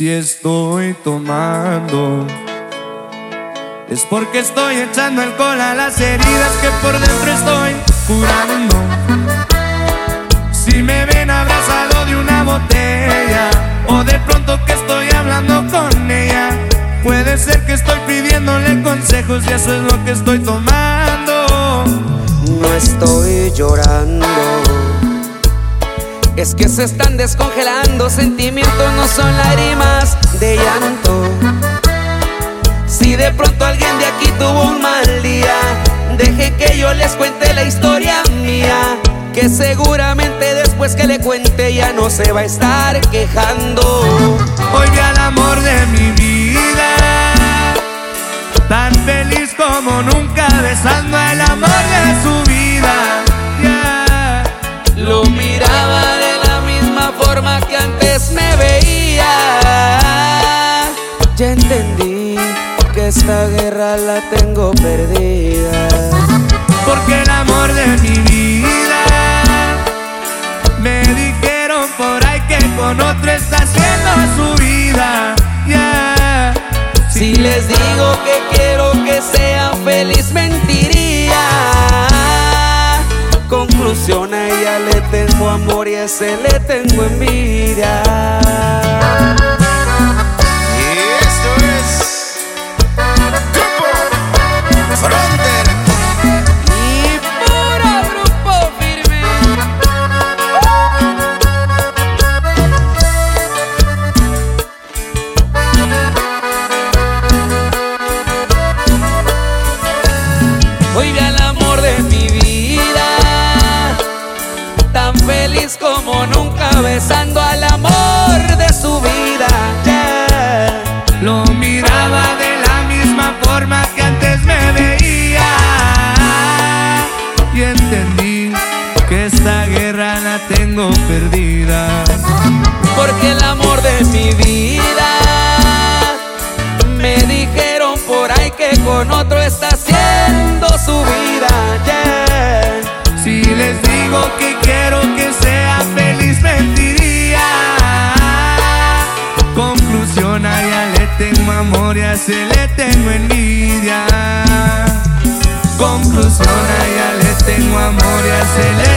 Si estoy tomando, es porque estoy echando alcohol a las heridas que por dentro estoy curando. Si me ven abrazado de una botella, o de pronto que estoy hablando con ella, puede ser que estoy pidiéndole consejos y eso es lo que estoy tomando. No estoy llorando, es que se están descongelando. Sentimientos no son lágrimas de llanto. Si de pronto alguien de aquí tuvo un mal día, deje que yo les cuente la historia mía, que seguramente después que le cuente ya no se va a estar quejando. Hoy vi al amor de mi vida, tan feliz como nunca, besando al amor de su vida. Yeah. Lo miraba de la misma forma que antes me veía. Ya entendí que esta guerra la tengo perdida, porque el amor de mi vida, me dijeron por ahí que con otro está haciendo su vida. Yeah. Si les digo que quiero que sea feliz, mentiría. Conclusión, a ella le tengo amor y a ese le tengo envidia. Hoy vi al amor de mi vida, tan feliz como nunca, besando al amor de su vida. Yeah. Lo miraba de la misma forma que antes me veía, y entendí que esta guerra la tengo perdida, porque el amor de mi vida, me dijeron por ahí que con otro está haciendo su vida. Yeah. Si les digo que quiero que sea feliz, mentiría. Conclusión, a ella le tengo amor y a ese le tengo envidia. Conclusión, a ella le tengo amor y a ese le